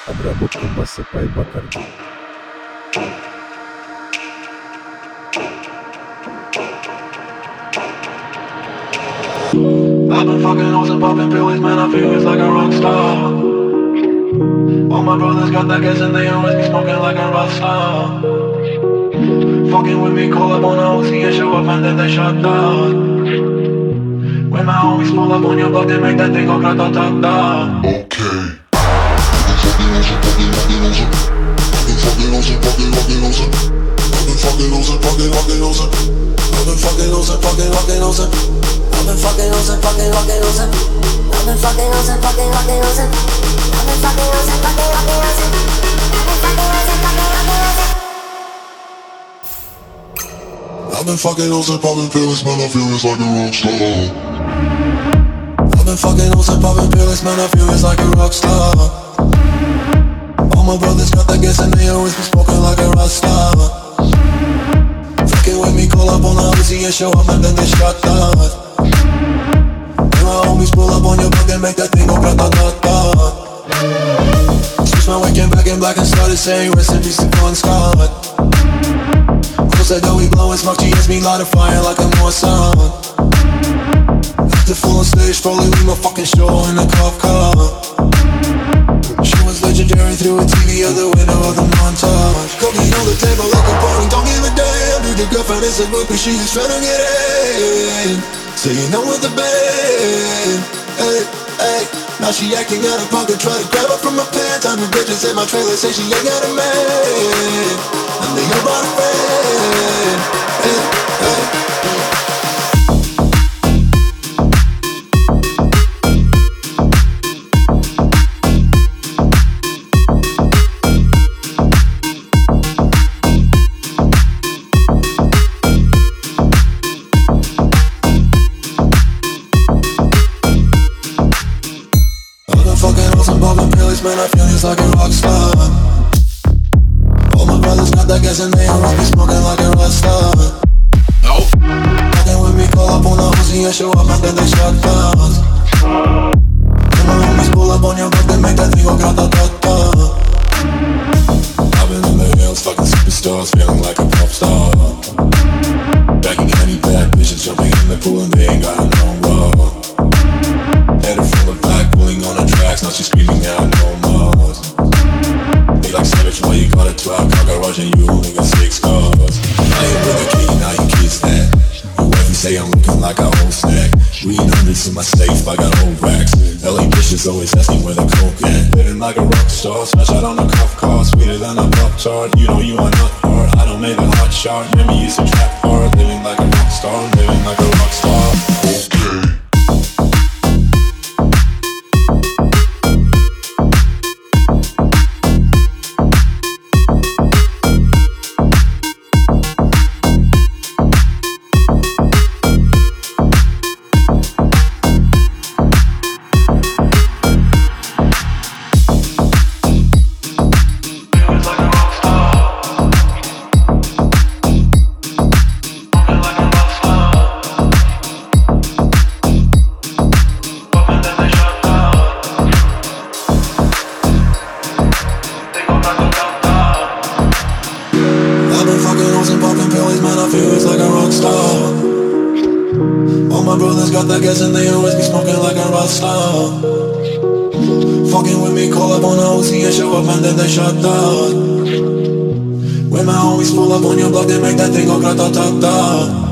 Обработка посыпай Бакарди. I've been fucking hoes and popping pills, man, I feel it's like a rock star. All my brothers got that gas and they always be smoking like a rock star. Fucking with me, call up on a Uzi and show up and then they shut down. When my homies pull up on your block, they make that thing go grata-ta-ta. Okay. I've been fucking hoes and popping pills, man, I feel it's like a rock star. I've been fucking hoes and popping pills, man, I feel it's like a rock star. All my brothers got that gas and they always be smoking like a rock star. Fucking with me, call up on the Uzi and show up and then they shut down. When my homies pull up on your block, they make that thing go grata-ta-ta. Switch my weekend back in black and started saying rest in peace to Bon Scott. Said that we blowin' smoke, GS me light a fire like a Mossad. After full on stage, probably leave my fucking show in a cop car. She was legendary through a TV out the window of the montage. Cookie on the table like a party, don't give a damn. Dude, your girlfriend is a groupie, she is tryna get in. So you know with the band, hey, hey. Now she acting out of pocket, try to grab her from my pants. I'm the bitches in my trailer, say she ain't got a man. And they all about a friend, hey, hey. Man, I feel it's like a rock star. All my brothers got that gas and they always be smoking like a rock star. Nope. Fucking with me, call up on the Uzi and show up and then they shut down. When my homies pull up on your block, they make that thing go grata-ta-ta. I've been in the hills, fucking superstars, feeling like a pop star. Backing any bad bitches, jumping in the pool and they ain't got no rub. Headed full of black, pulling on the tracks, now she's screaming out no more. They like savage, why you got a 12 car garage and you only got 6 cars. I ain't with a key, now you kiss that. Your wifey say I'm looking like a whole snack. Reading hundreds in my safe, I got whole racks. LA bitches always asking where the coke at. Living like a rock star, smash out on a cop car. Sweeter than a pop tart, you know you are not hard. I don't make a hot shot, remember you used to trap hard. Living like a rock star, living like a rock star. Okay. All my brothers got that gas and they always be smoking like a rock star. Fucking with me, call up on a Uzi and show up and then they shut down. When my homies pull up on your block, they make that thing go grata-ta-ta.